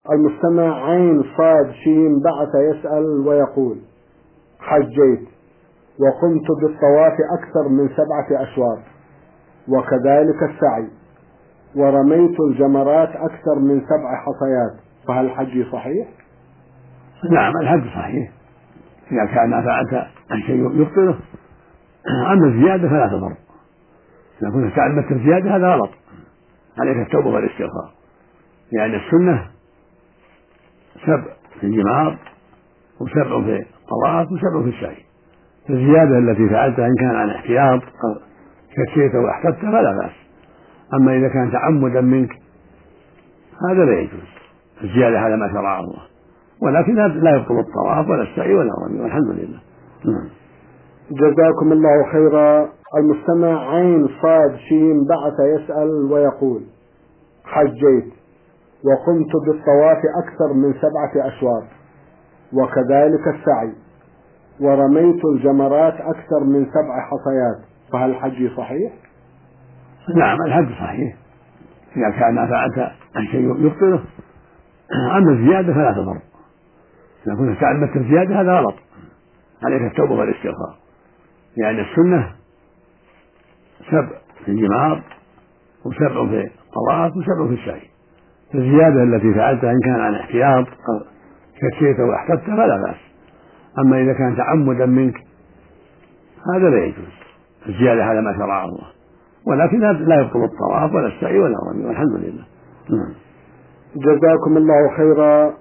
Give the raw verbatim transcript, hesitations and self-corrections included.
المستمع عين صاد شين بعث يسأل ويقول: حجيت وقمت بالطواف أكثر من سبعة أشواط وكذلك السعي، ورميت الجمرات أكثر من سبع حصيات، فهل حجي صحيح؟ نعم، الحج صحيح إذا كان ما فعلت الشيء يبطله. أما الزيادة فلا تضر، إذا كنت تعمدت الزيادة هذا غلط، عليك التوبة والاستغفار، لأن يعني السنة سبع في الجمار وسبع في الطواف وسبع في السعي. الزيادة التي فعلتها إن كان عن احتياط كسيت واحتجت فلا بأس، أما إذا كان تعمدا منك هذا لا يجوز، الزيادة على ما شرع الله، ولكن لا يبطل الطواف ولا السعي ولا الرمي، والحمد لله. جزاكم الله خيرا. المستمع عين صاد شين بعث يسأل ويقول: حجيت وقمت بالطواف أكثر من سبعة أشواط وكذلك السعي، ورميت الجمرات أكثر من سبع حصيات، فهل حجي صحيح؟ نعم، الحج صحيح إذا كان ما فعلت الشيء يبطله. أما الزيادة فلا تضر، إذا كنت تعمدت الزيادة هذا غلط، عليك التوبة والاستغفار، لأن يعني السنة سبع في الجمار وسبع في الطواف وسبع في السعي. الزيادة التي فعلتها إن كان عن احتياط كسيت واحتجت فلا بأس، أما إذا كان تعمدا منك هذا لا يجوز، الزيادة على ما شرع الله، ولكن لا يبطل الطواف ولا السعي ولا الرمي، والحمد لله. جزاكم الله خيرا.